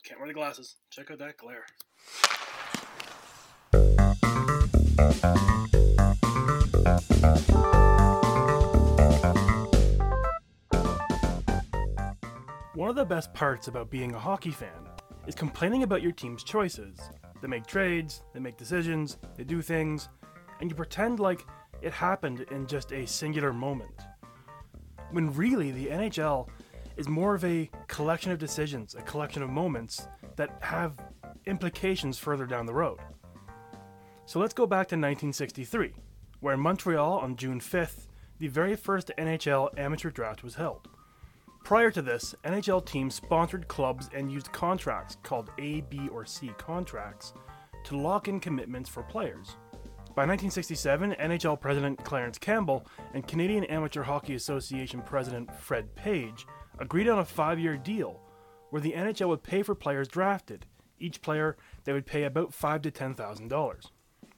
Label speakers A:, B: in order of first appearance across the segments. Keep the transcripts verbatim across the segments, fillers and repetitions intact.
A: Can't wear the glasses. Check out that glare. One of the best parts about being a hockey fan is complaining about your team's choices. They make trades, they make decisions, they do things, and you pretend like it happened in just a singular moment. When really, the N H L is more of a collection of decisions, a collection of moments that have implications further down the road. So let's go back to nineteen sixty-three, where in Montreal on June fifth, the very first N H L amateur draft was held. Prior to this, N H L teams sponsored clubs and used contracts called A, B, or C contracts to lock in commitments for players. By nineteen sixty-seven, N H L President Clarence Campbell and Canadian Amateur Hockey Association President Fred Page agreed on a five-year deal where the N H L would pay for players drafted. Each player, they would pay about five thousand to ten thousand dollars.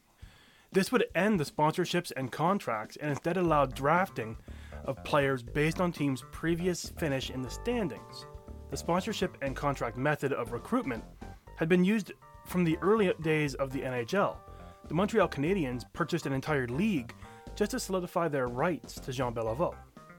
A: This would end the sponsorships and contracts and instead allow drafting of players based on teams' previous finish in the standings. The sponsorship and contract method of recruitment had been used from the early days of the N H L. The Montreal Canadiens purchased an entire league just to solidify their rights to Jean Beliveau.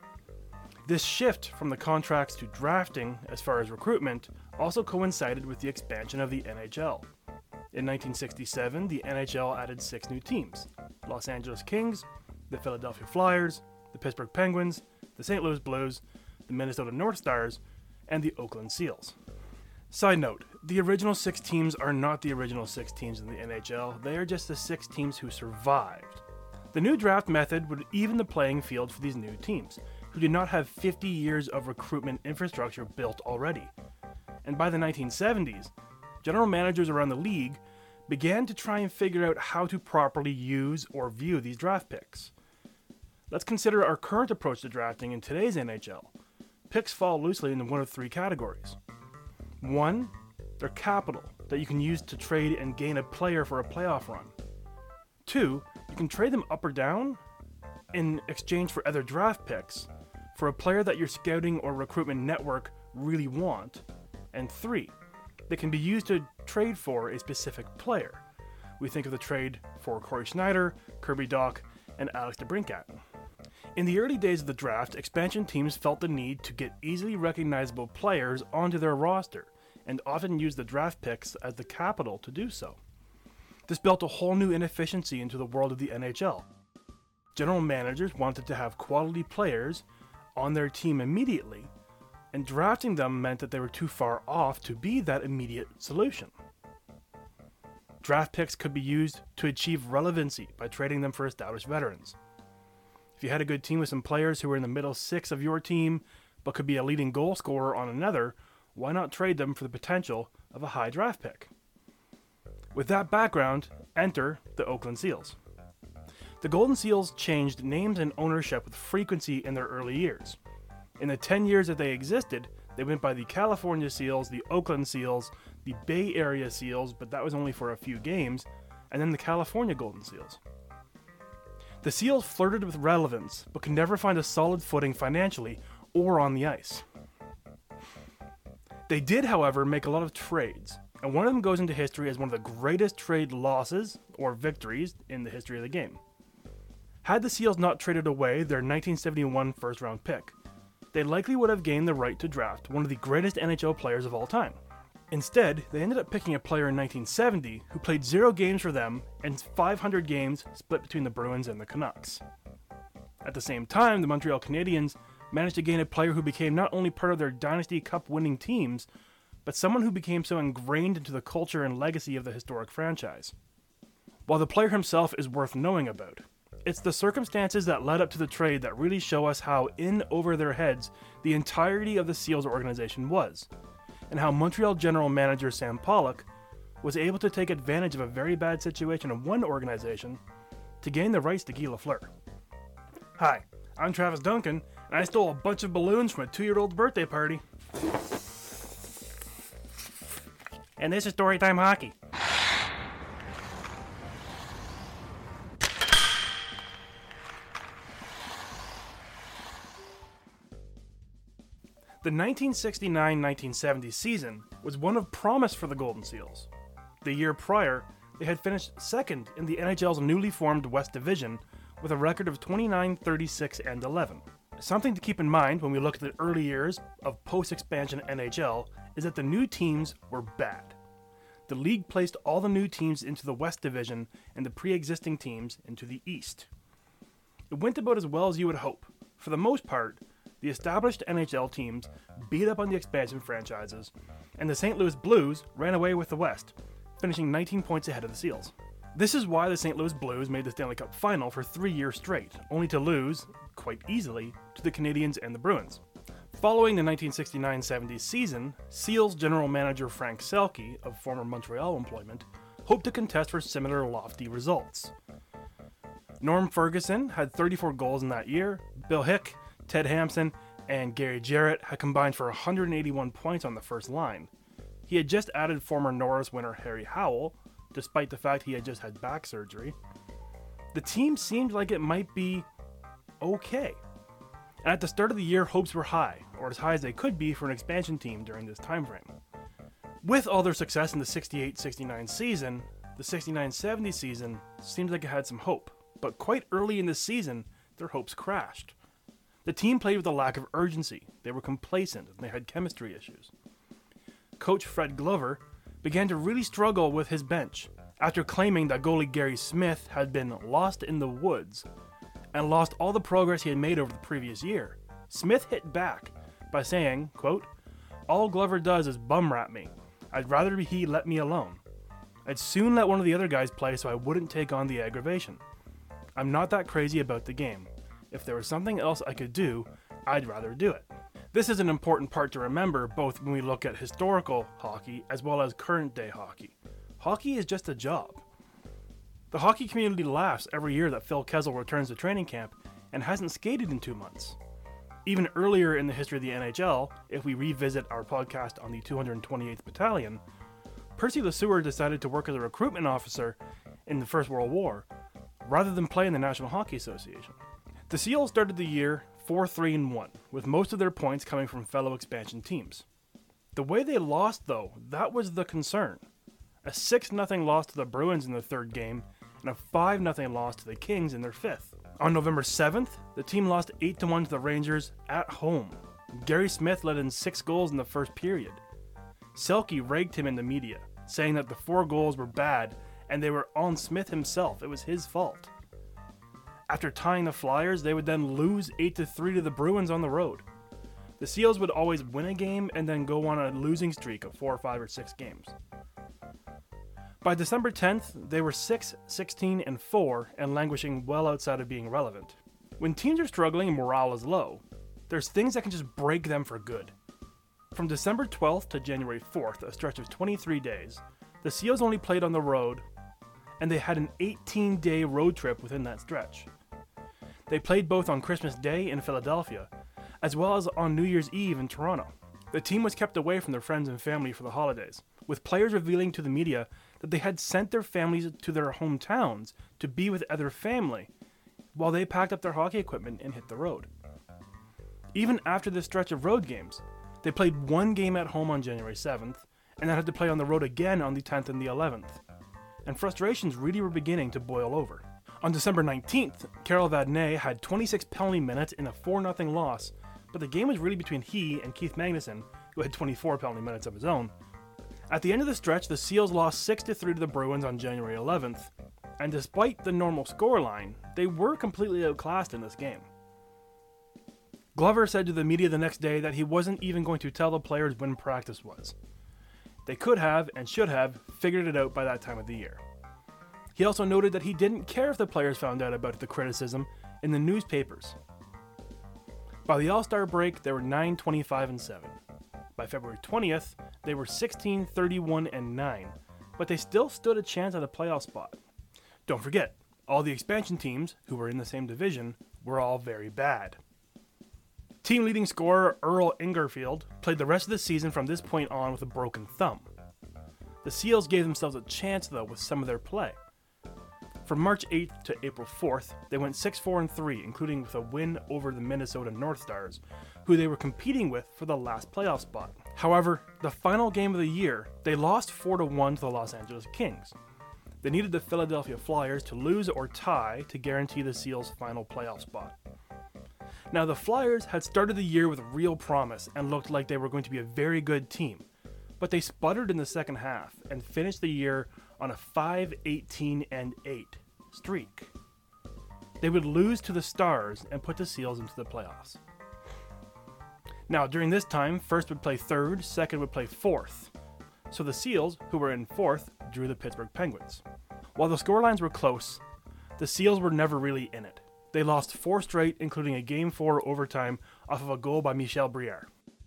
A: This shift from the contracts to drafting as far as recruitment also coincided with the expansion of the N H L. In nineteen sixty-seven, the N H L added six new teams: Los Angeles Kings, the Philadelphia Flyers, the Pittsburgh Penguins, the Saint Louis Blues, the Minnesota North Stars, and the Oakland Seals. Side note, the original six teams are not the original six teams in the N H L, they are just the six teams who survived. The new draft method would even the playing field for these new teams, who did not have fifty years of recruitment infrastructure built already. And by the nineteen seventies, general managers around the league began to try and figure out how to properly use or view these draft picks. Let's consider our current approach to drafting in today's N H L. Picks fall loosely into one of three categories. One, they're capital that you can use to trade and gain a player for a playoff run. Two, you can trade them up or down in exchange for other draft picks for a player that your scouting or recruitment network really want. And three, they can be used to trade for a specific player. We think of the trade for Corey Schneider, Kirby Dach, and Alex DeBrincat. In the early days of the draft, expansion teams felt the need to get easily recognizable players onto their roster, and often used the draft picks as the capital to do so. This built a whole new inefficiency into the world of the N H L. General managers wanted to have quality players on their team immediately, and drafting them meant that they were too far off to be that immediate solution. Draft picks could be used to achieve relevancy by trading them for established veterans. If you had a good team with some players who were in the middle six of your team, but could be a leading goal scorer on another, why not trade them for the potential of a high draft pick? With that background, enter the Oakland Seals. The Golden Seals changed names and ownership with frequency in their early years. In the ten years that they existed, they went by the California Seals, the Oakland Seals, the Bay Area Seals, but that was only for a few games, and then the California Golden Seals. The Seals flirted with relevance, but could never find a solid footing financially or on the ice. They did, however, make a lot of trades, and one of them goes into history as one of the greatest trade losses, or victories, in the history of the game. Had the Seals not traded away their nineteen seventy-one first-round pick, they likely would have gained the right to draft one of the greatest N H L players of all time. Instead, they ended up picking a player in nineteen seventy who played zero games for them and five hundred games split between the Bruins and the Canucks. At the same time, the Montreal Canadiens managed to gain a player who became not only part of their Dynasty Cup winning teams, but someone who became so ingrained into the culture and legacy of the historic franchise. While the player himself is worth knowing about, it's the circumstances that led up to the trade that really show us how in over their heads the entirety of the Seals organization was, and how Montreal general manager Sam Pollock was able to take advantage of a very bad situation in one organization to gain the rights to Guy Lafleur. Hi, I'm Travis Duncan, and I stole a bunch of balloons from a two-year-old's birthday party. And this is Storytime Hockey. The nineteen sixty-nine nineteen seventy season was one of promise for the Golden Seals. The year prior, they had finished second in the N H L's newly formed West Division with a record of twenty-nine, thirty-six, and eleven. Something to keep in mind when we look at the early years of post-expansion N H L is that the new teams were bad. The league placed all the new teams into the West Division and the pre-existing teams into the East. It went about as well as you would hope. For the most part, the established N H L teams beat up on the expansion franchises, and the Saint Louis Blues ran away with the West, finishing nineteen points ahead of the Seals. This is why the Saint Louis Blues made the Stanley Cup final for three years straight, only to lose, quite easily, to the Canadiens and the Bruins. Following the nineteen sixty-nine seventy season, Seals general manager Frank Selke, of former Montreal employment, hoped to contest for similar lofty results. Norm Ferguson had thirty-four goals in that year, Bill Hick, Ted Hampson, and Gary Jarrett had combined for one hundred eighty-one points on the first line. He had just added former Norris winner Harry Howell, despite the fact he had just had back surgery. The team seemed like it might be okay. And at the start of the year, hopes were high, or as high as they could be for an expansion team during this time frame. With all their success in the sixty-eight sixty-nine season, the sixty-nine seventy season seemed like it had some hope, but quite early in the season, their hopes crashed. The team played with a lack of urgency, they were complacent, and they had chemistry issues. Coach Fred Glover began to really struggle with his bench after claiming that goalie Gary Smith had been lost in the woods and lost all the progress he had made over the previous year. Smith hit back by saying, quote, "All Glover does is bum rap me. I'd rather he let me alone. I'd soon let one of the other guys play so I wouldn't take on the aggravation. I'm not that crazy about the game. If there was something else I could do, I'd rather do it." This is an important part to remember both when we look at historical hockey as well as current day hockey. Hockey is just a job. The hockey community laughs every year that Phil Kessel returns to training camp and hasn't skated in two months. Even earlier in the history of the N H L, if we revisit our podcast on the two hundred twenty-eighth Battalion, Percy LeSueur decided to work as a recruitment officer in the First World War, rather than play in the National Hockey Association. The Seals started the year four three one, with most of their points coming from fellow expansion teams. The way they lost, though, that was the concern. A six nothing loss to the Bruins in the third game, and a five nothing loss to the Kings in their fifth. On November seventh, the team lost eight to one to the Rangers at home. Gary Smith let in six goals in the first period. Selke raked him in the media, saying that the four goals were bad and they were on Smith himself. It was his fault. After tying the Flyers, they would then lose eight to three to the Bruins on the road. The Seals would always win a game and then go on a losing streak of four, five, or six games. By December tenth, they were six, sixteen, and four and languishing well outside of being relevant. When teams are struggling and morale is low, there's things that can just break them for good. From December twelfth to January fourth, a stretch of twenty-three days, the Seals only played on the road, and they had an eighteen-day road trip within that stretch. They played both on Christmas Day in Philadelphia, as well as on New Year's Eve in Toronto. The team was kept away from their friends and family for the holidays, with players revealing to the media that they had sent their families to their hometowns to be with other family, while they packed up their hockey equipment and hit the road. Even after this stretch of road games, they played one game at home on January seventh, and then had to play on the road again on the tenth and the eleventh. And frustrations really were beginning to boil over. On December nineteenth, Carol Vadnais had twenty-six penalty minutes in a four nothing loss, but the game was really between he and Keith Magnuson, who had twenty-four penalty minutes of his own. At the end of the stretch, the Seals lost six to three to the Bruins on January eleventh, and despite the normal scoreline, they were completely outclassed in this game. Glover said to the media the next day that he wasn't even going to tell the players when practice was. They could have, and should have, figured it out by that time of the year. He also noted that he didn't care if the players found out about the criticism in the newspapers. By the All-Star break, they were nine twenty-five and seven. By February twentieth, they were sixteen thirty-one and nine, but they still stood a chance at a playoff spot. Don't forget, all the expansion teams, who were in the same division, were all very bad. Team leading scorer Earl Ingerfield played the rest of the season from this point on with a broken thumb. The Seals gave themselves a chance, though, with some of their play. From March eighth to April fourth, they went six four and three, including with a win over the Minnesota North Stars, who they were competing with for the last playoff spot. However, the final game of the year, they lost four to one to the Los Angeles Kings. They needed the Philadelphia Flyers to lose or tie to guarantee the Seals' final playoff spot. Now, the Flyers had started the year with real promise and looked like they were going to be a very good team, but they sputtered in the second half and finished the year on a five eighteen and eight streak. They would lose to the Stars and put the Seals into the playoffs. Now, during this time, first would play third, second would play fourth. So the Seals, who were in fourth, drew the Pittsburgh Penguins. While the scorelines were close, the Seals were never really in it. They lost four straight, including a Game four overtime off of a goal by Michel Briere.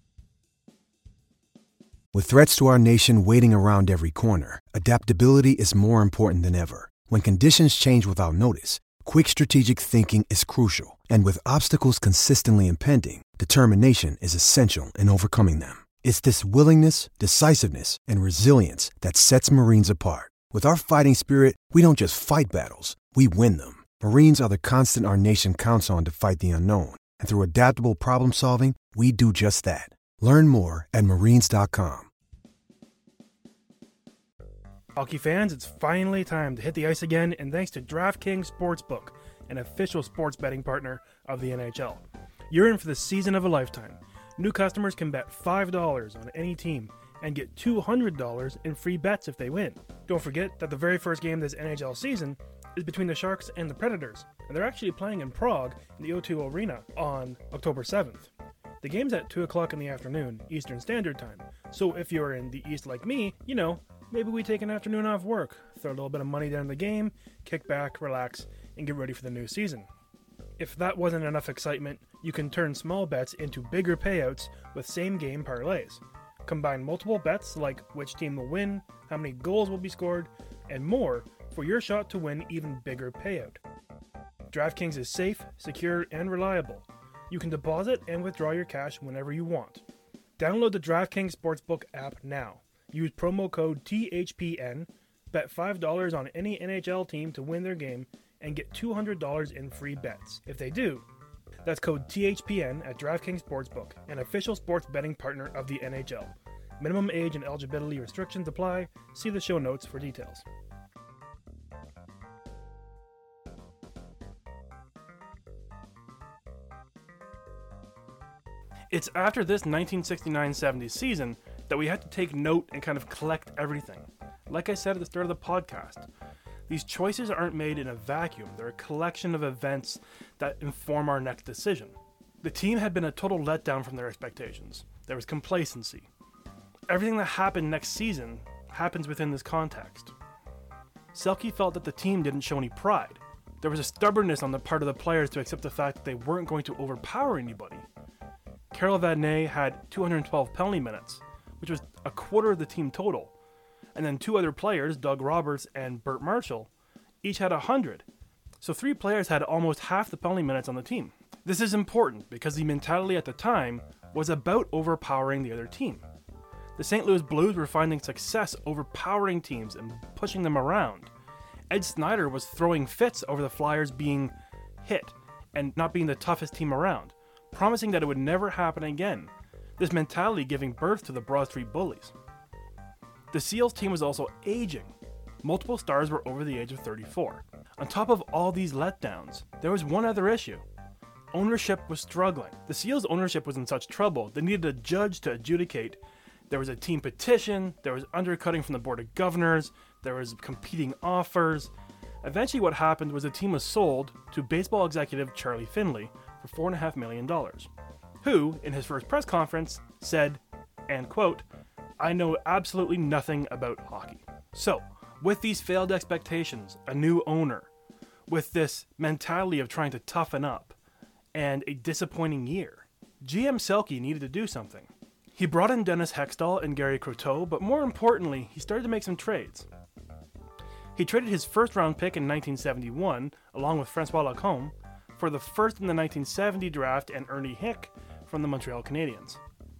B: With threats to our nation waiting around every corner, adaptability is more important than ever. When conditions change without notice, quick strategic thinking is crucial. And with obstacles consistently impending, determination is essential in overcoming them. It's this willingness, decisiveness, and resilience that sets Marines apart. With our fighting spirit, we don't just fight battles, we win them. Marines are the constant our nation counts on to fight the unknown. And through adaptable problem solving, we do just that. Learn more at marines dot com.
A: Hockey fans, it's finally time to hit the ice again, and thanks to DraftKings Sportsbook, an official sports betting partner of the N H L. You're in for the season of a lifetime. New customers can bet five dollars on any team and get two hundred dollars in free bets if they win. Don't forget that the very first game this N H L season is between the Sharks and the Predators, and they're actually playing in Prague in the O two Arena on October seventh. The game's at two o'clock in the afternoon, Eastern Standard Time, so if you're in the East like me, you know, maybe we take an afternoon off work, throw a little bit of money down the game, kick back, relax, and get ready for the new season. If that wasn't enough excitement, you can turn small bets into bigger payouts with same-game parlays. Combine multiple bets like which team will win, how many goals will be scored, and more for your shot to win even bigger payout. DraftKings is safe, secure, and reliable. You can deposit and withdraw your cash whenever you want. Download the DraftKings Sportsbook app now. Use promo code T H P N, bet five dollars on any N H L team to win their game, and get two hundred dollars in free bets. If they do, that's code T H P N at DraftKings Sportsbook, an official sports betting partner of the N H L. Minimum age and eligibility restrictions apply. See the show notes for details. It's after this nineteen sixty-nine seventy season that we had to take note and kind of collect everything. Like I said at the start of the podcast, these choices aren't made in a vacuum. They're a collection of events that inform our next decision. The team had been a total letdown from their expectations. There was complacency. Everything that happened next season happens within this context. Selke felt that the team didn't show any pride. There was a stubbornness on the part of the players to accept the fact that they weren't going to overpower anybody. Carol Vadnais had two hundred twelve penalty minutes, which was a quarter of the team total. And then two other players, Doug Roberts and Bert Marshall, each had one hundred. So three players had almost half the penalty minutes on the team. This is important because the mentality at the time was about overpowering the other team. The Saint Louis Blues were finding success overpowering teams and pushing them around. Ed Snyder was throwing fits over the Flyers being hit and not being the toughest team around, promising that it would never happen again, this mentality giving birth to the Broad Street Bullies. The Seals team was also aging. Multiple stars were over the age of thirty-four. On top of all these letdowns, there was one other issue. Ownership was struggling. The Seals' ownership was in such trouble, they needed a judge to adjudicate. There was a team petition, there was undercutting from the Board of Governors, there was competing offers. Eventually what happened was the team was sold to baseball executive Charlie Finley for four point five million dollars, who, in his first press conference, said, and quote, "I know absolutely nothing about hockey." So, with these failed expectations, a new owner, with this mentality of trying to toughen up, and a disappointing year, G M Selke needed to do something. He brought in Dennis Hextall and Gary Croteau, but more importantly, he started to make some trades. He traded his first round pick in nineteen seventy-one, along with Francois Lacombe, for the first in the nineteen seventy draft and Ernie Hick from the Montreal Canadiens.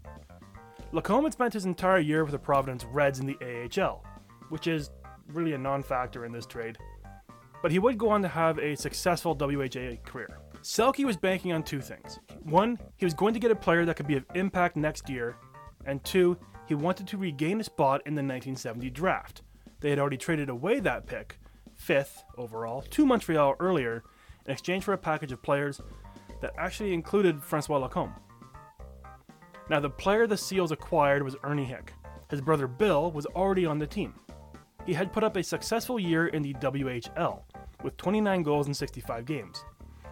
A: Lacombe had spent his entire year with the Providence Reds in the A H L, which is really a non-factor in this trade, but he would go on to have a successful W H A career. Selke was banking on two things. One, he was going to get a player that could be of impact next year, and two, he wanted to regain a spot in the nineteen seventy draft. They had already traded away that pick, fifth overall, to Montreal earlier, in exchange for a package of players that actually included Francois Lacombe. Now, the player the Seals acquired was Ernie Hick. His brother Bill was already on the team. He had put up a successful year in the W H L, with twenty-nine goals in sixty-five games.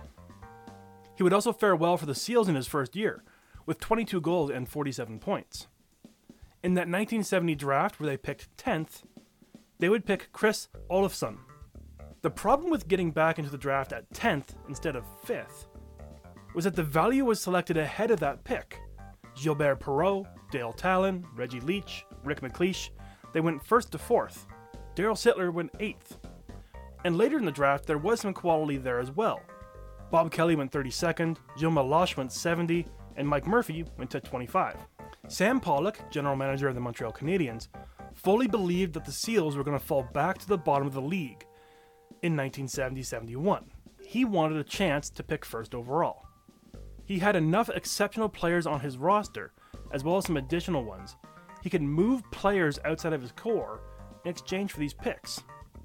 A: He would also fare well for the Seals in his first year, with twenty-two goals and forty-seven points. In that nineteen seventy draft, where they picked tenth, they would pick Chris Olofsson. The problem with getting back into the draft at tenth instead of fifth was that the value was selected ahead of that pick. Gilbert Perreault, Dale Talon, Reggie Leach, Rick McLeish, they went first to fourth. Daryl Sittler went eighth. And later in the draft, there was some quality there as well. Bob Kelly went thirty-second, Joe Meloche went seventy, and Mike Murphy went to twenty-five. Sam Pollock, general manager of the Montreal Canadiens, fully believed that the Seals were going to fall back to the bottom of the league in nineteen seventy seventy-one. He wanted a chance to pick first overall. He had enough exceptional players on his roster, as well as some additional ones. He could move players outside of his core in exchange for these picks.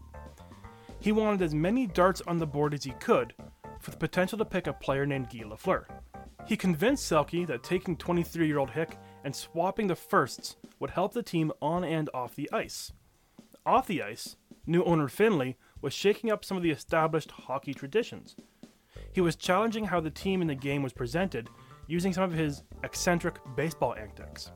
A: He wanted as many darts on the board as he could for the potential to pick a player named Guy Lafleur. He convinced Selke that taking twenty-three-year-old Hick and swapping the firsts would help the team on and off the ice. Off the ice, new owner Finley was shaking up some of the established hockey traditions. He was challenging how the team in the game was presented, using some of his eccentric baseball antics.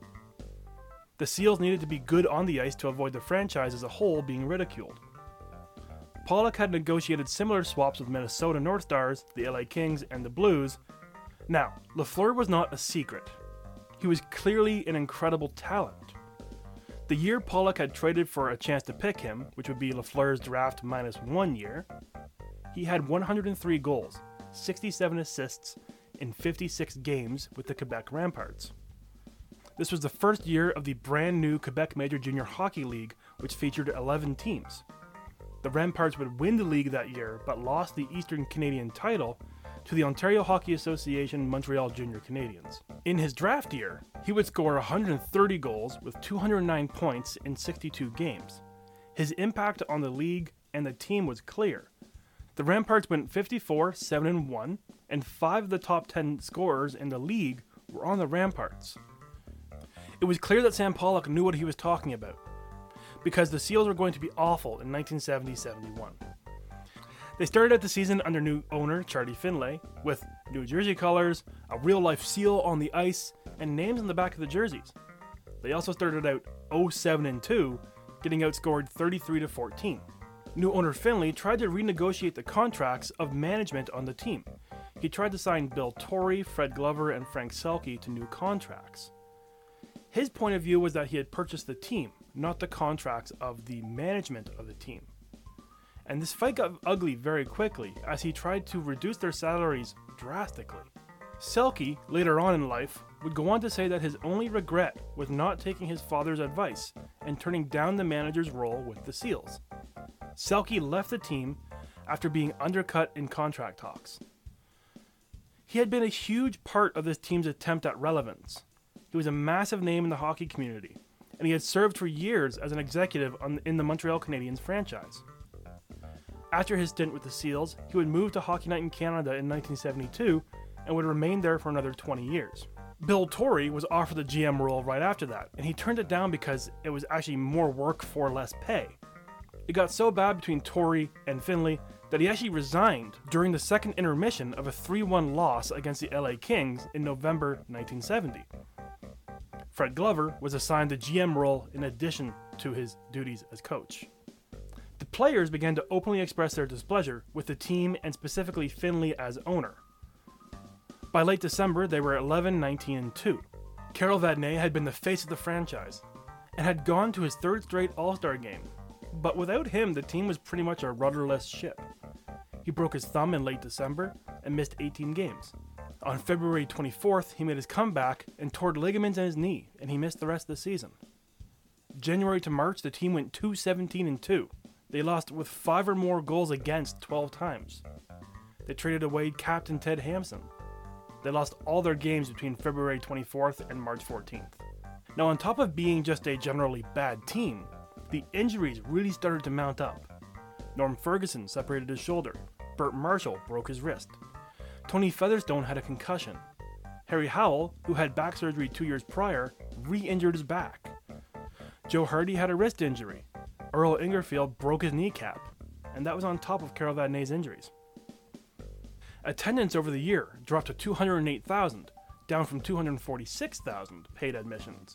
A: The Seals needed to be good on the ice to avoid the franchise as a whole being ridiculed. Pollock had negotiated similar swaps with Minnesota North Stars, the L A Kings, and the Blues. Now, Lafleur was not a secret. He was clearly an incredible talent. The year Pollock had traded for a chance to pick him, which would be Lafleur's draft minus one year, he had one hundred three goals, sixty-seven assists, in fifty-six games with the Quebec Ramparts. This was the first year of the brand new Quebec Major Junior Hockey League, which featured eleven teams. The Ramparts would win the league that year, but lost the Eastern Canadian title to the Ontario Hockey Association Montreal Junior Canadiens. In his draft year, he would score one hundred thirty goals with two hundred nine points in sixty-two games. His impact on the league and the team was clear. The Ramparts went fifty-four, seven, and one, and five of the top ten scorers in the league were on the Ramparts. It was clear that Sam Pollock knew what he was talking about, because the Seals were going to be awful in nineteen seventy seventy-one. They started out the season under new owner Charlie Finlay, with New Jersey colors, a real-life seal on the ice, and names on the back of the jerseys. They also started out oh seven and two, getting outscored thirty-three to fourteen. New owner Finlay tried to renegotiate the contracts of management on the team. He tried to sign Bill Torrey, Fred Glover, and Frank Selke to new contracts. His point of view was that he had purchased the team, not the contracts of the management of the team. And this fight got ugly very quickly, as he tried to reduce their salaries drastically. Selke, later on in life, would go on to say that his only regret was not taking his father's advice and turning down the manager's role with the Seals. Selke left the team after being undercut in contract talks. He had been a huge part of this team's attempt at relevance. He was a massive name in the hockey community, and he had served for years as an executive on, in the Montreal Canadiens franchise. After his stint with the Seals, he would move to Hockey Night in Canada in nineteen seventy-two and would remain there for another twenty years. Bill Torrey was offered the G M role right after that, and he turned it down because it was actually more work for less pay. It got so bad between Torrey and Finlay that he actually resigned during the second intermission of a three one loss against the L A Kings in November nineteen seventy. Fred Glover was assigned the G M role in addition to his duties as coach. The players began to openly express their displeasure with the team and specifically Finlay as owner. By late December, they were eleven, nineteen, and two. Carol Vadnais had been the face of the franchise and had gone to his third straight All-Star game. But without him, the team was pretty much a rudderless ship. He broke his thumb in late December and missed eighteen games. On February twenty-fourth, he made his comeback and tore ligaments in his knee, and he missed the rest of the season. January to March, the team went two seventeen and two. They lost with five or more goals against twelve times. They traded away captain Ted Hampson. They lost all their games between February twenty-fourth and March fourteenth. Now, on top of being just a generally bad team, the injuries really started to mount up. Norm Ferguson separated his shoulder. Bert Marshall broke his wrist. Tony Featherstone had a concussion. Harry Howell, who had back surgery two years prior, re-injured his back. Joe Hardy had a wrist injury. Earl Ingerfield broke his kneecap, and that was on top of Carol Vadnais' injuries. Attendance over the year dropped to two hundred eight thousand, down from two hundred forty-six thousand paid admissions.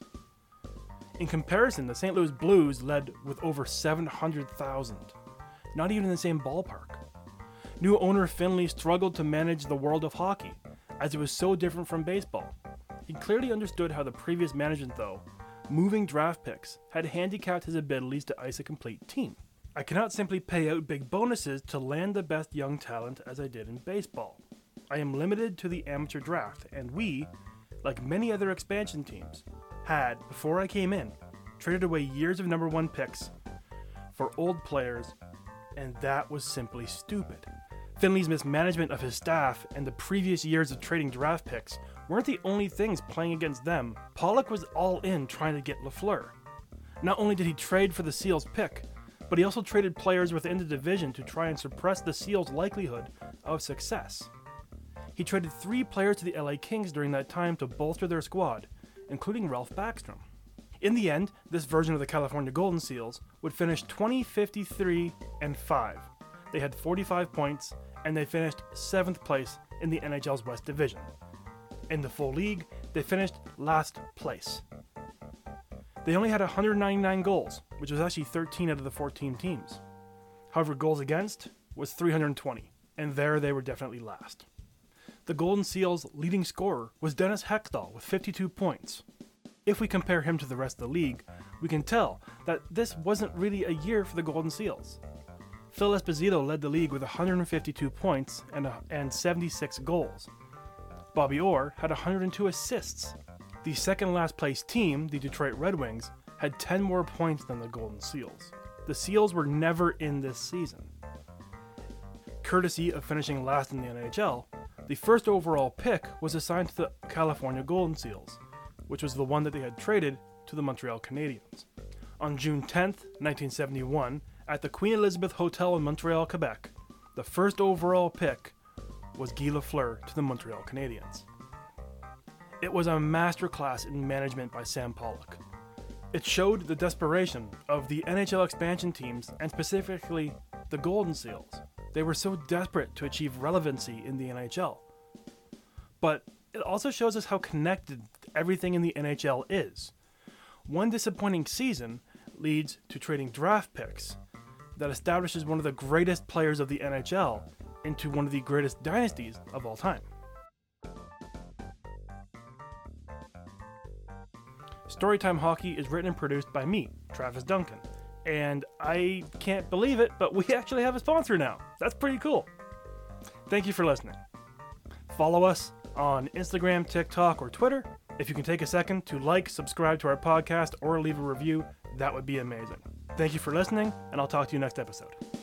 A: In comparison, the Saint Louis Blues led with over seven hundred thousand, not even in the same ballpark. New owner Finley struggled to manage the world of hockey, as it was so different from baseball. He clearly understood how the previous management, though, moving draft picks, had handicapped his abilities to ice a complete team. I cannot simply pay out big bonuses to land the best young talent as I did in baseball. I am limited to the amateur draft, and we, like many other expansion teams, had, before I came in, traded away years of number one picks for old players, and that was simply stupid. Finley's mismanagement of his staff and the previous years of trading draft picks weren't the only things playing against them. Pollock was all in trying to get Lafleur. Not only did he trade for the Seals pick, but he also traded players within the division to try and suppress the Seals' likelihood of success. He traded three players to the L A Kings during that time to bolster their squad, including Ralph Backstrom. In the end, this version of the California Golden Seals would finish twenty, fifty-three, and five. They had forty-five points, and they finished seventh place in the N H L's West Division. In the full league, they finished last place. They only had one hundred ninety-nine goals, which was actually thirteen out of the fourteen teams. However, goals against was three hundred twenty, and there they were definitely last. The Golden Seals' leading scorer was Dennis Hextall with fifty-two points. If we compare him to the rest of the league, we can tell that this wasn't really a year for the Golden Seals. Phil Esposito led the league with one hundred fifty-two points and, uh, and seventy-six goals. Bobby Orr had one hundred two assists. The second last place team, the Detroit Red Wings, had ten more points than the Golden Seals. The Seals were never in this season. Courtesy of finishing last in the N H L, the first overall pick was assigned to the California Golden Seals, which was the one that they had traded to the Montreal Canadiens. On June tenth, nineteen seventy-one, at the Queen Elizabeth Hotel in Montreal, Quebec, the first overall pick was Guy Lafleur to the Montreal Canadiens. It was a masterclass in management by Sam Pollock. It showed the desperation of the N H L expansion teams, and specifically the Golden Seals. They were so desperate to achieve relevancy in the N H L. But it also shows us how connected everything in the N H L is. One disappointing season leads to trading draft picks that establishes one of the greatest players of the N H L into one of the greatest dynasties of all time. Storytime Hockey is written and produced by me, Travis Duncan. And I can't believe it, but we actually have a sponsor now. That's pretty cool. Thank you for listening. Follow us on Instagram, TikTok, or Twitter. If you can take a second to like, subscribe to our podcast, or leave a review, that would be amazing. Thank you for listening, and I'll talk to you next episode.